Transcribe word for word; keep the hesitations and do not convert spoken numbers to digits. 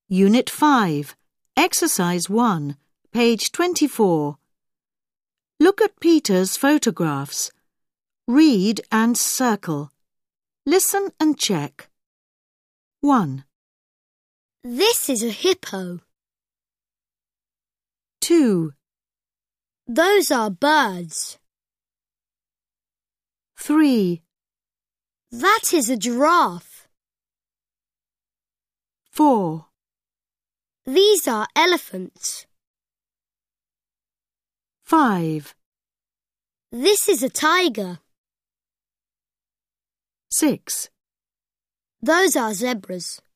Unit five, Exercise one, page twenty-four. Look at Peter's photographs. Read and circle. Listen and check. one. This is a hippo. two. Those are birds. three. That is a giraffe. four. These are elephants. five. This is a tiger. six. Those are zebras.